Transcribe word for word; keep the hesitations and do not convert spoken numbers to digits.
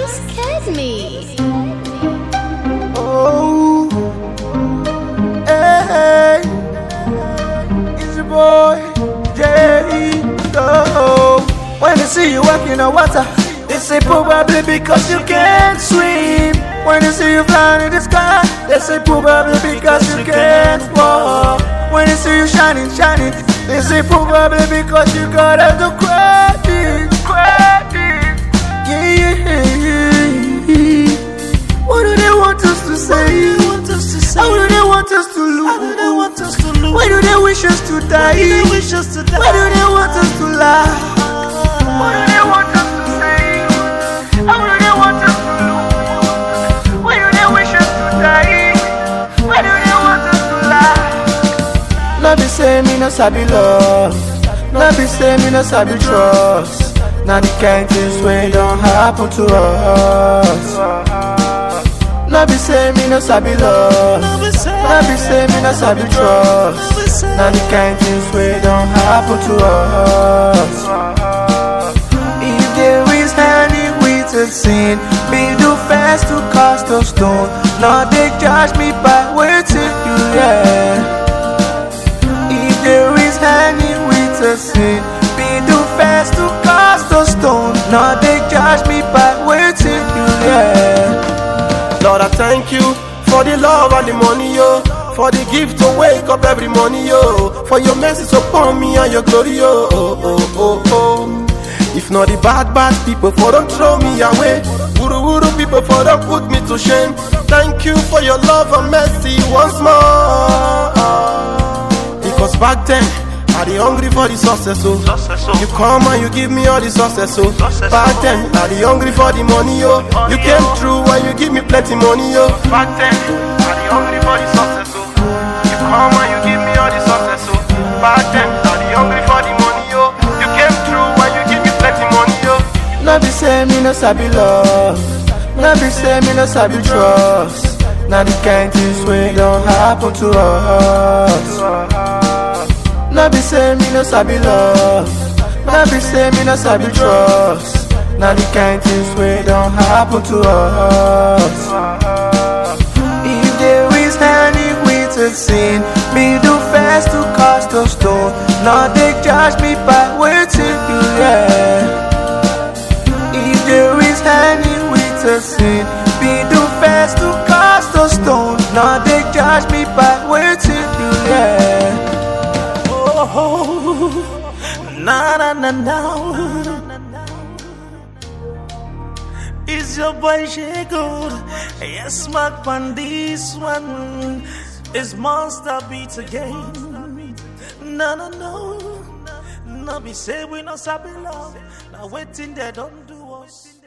You scared me. Oh, hey, it's your boy, Jay. Oh, when they see you walking on water, they say probably because you can't swim. When they see you flying in the sky, they say probably because you can't walk. When they see you shining, shining, they say probably because you got out the credit, credit. Yeah, yeah, yeah. What do they want us to say? How do they want us to lose? Why do they wish us to die? Why do they want us to lie? What do they want us to say? How do they want us to lose? Why do they wish us to die? Why do they want us to lie? No be say me no sabi love, no be say me no sabi trust. Now the kind things wey don't happen to us. No be say me no sabi love, no be say me no sabi trust. Now the kind things wey don't happen to us. If there is any way to sin, be do fast to cast a stone. Now they judge me by waiting you, yeah. If there is any way to sin, be do fast to cast a stone. Now they judge me by waiting you, yeah. Lord, I thank you for the love and the money, yo. For the gift to wake up every morning, yo. For your mercy upon me and your glory, yo. Oh, oh, oh, oh. If not the bad, bad people, for don't throw me away. Wuru wuru people, for don't put me to shame. Thank you for your love and mercy once more. Because back then, I dey hungry for the success, so you come and you give me all the success, so back then I dey hungry for the money, yo. You came through and you give me plenty money, yo. Back then I dey hungry for the success, so you come and you give me all the success, so back then I dey hungry for the money, yo. You came through and you give me plenty money, yo. No be say me no sabi love, no be say me no sabi trust. Now the kind things wey don't happen to us. No be say me no sabi love, no be say me no sabi trust. Now the kind things wey don't happen to us. If there is any way to sin, me do fast to cast a stone. Now they judge me by waiting you, yeah. If there is any way to sin, me do fast to cast a stone. Now they judge me by waiting you, yeah. Oh, na na na na. It's your boy J Good. Yes, Mark on this one. It's Monster Beats again. No, no, no. No, be say we no sabi love. Now waiting they don't do us.